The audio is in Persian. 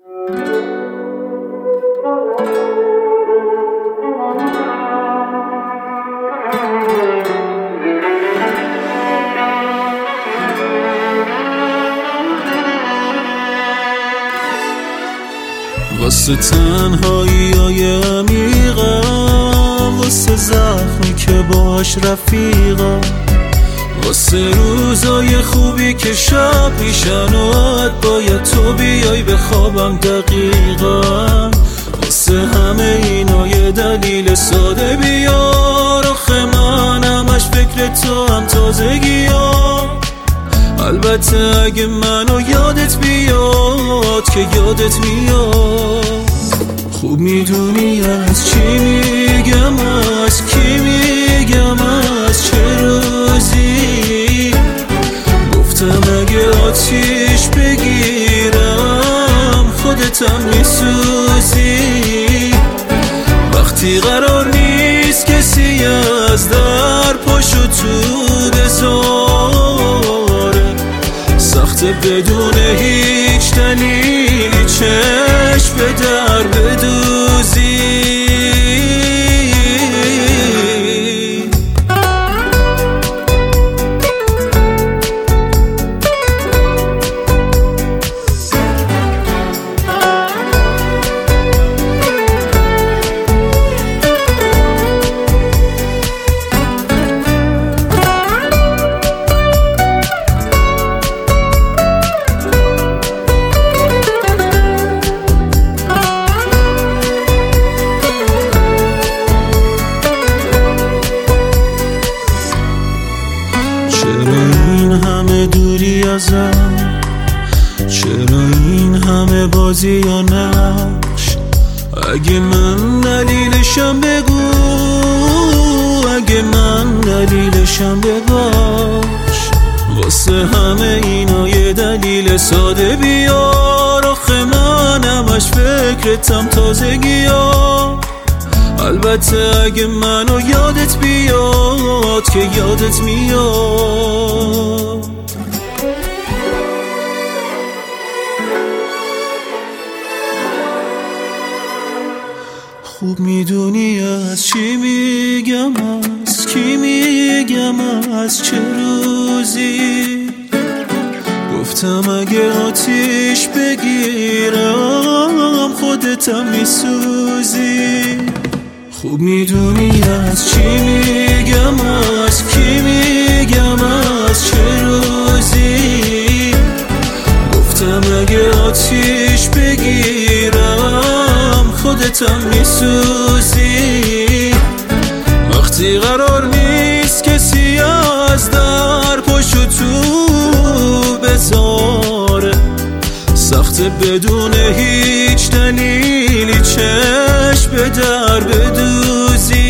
واسه تنهایی های عمیقم، واسه زخمی که باش رفیقم، واسه روزای خوبی که شب میشن و باید تو بیای به خوابم دقیقا. واسه همه اینا یه دلیل ساده بیار، آخه من همش فکر تو هم تازگیام. البته اگه منو یادت بیاد که یادت میاد. خوب میدونی از چی میگم، از کی میگم، از چه روزی. گفتم اگه آتیش بگیرم خودتم میسوزی. وقتی قرار نیست کسی از در پاشو تو بذاره، سخته بدون هیچ دلیلی چشم به در بدوزی. چرا این همه دوری ازم؟ چرا این همه بازی یا نقش؟ اگه من دلیلشم بگو، اگه من دلیلشم بباش. واسه همه اینا یه دلیل ساده بیار، آخه من همش فکرتم تازگیام. البته اگه منو یادت بیاد که یادت میاد. خوب میدونی از چی میگم، از کی میگم، از چه روزی. گفتم اگه آتیش بگیرم خودتم میسوزی. خوب میدونی از چی میگم، از کی میگم، از چه روزی. گفتم اگه آتیش بگیرم خودتم میسوزی. وقتی قرار نیست کسی از در پاشو تو بذاره، سخته بدون هیچ دلیلی چشم به در بدوزی.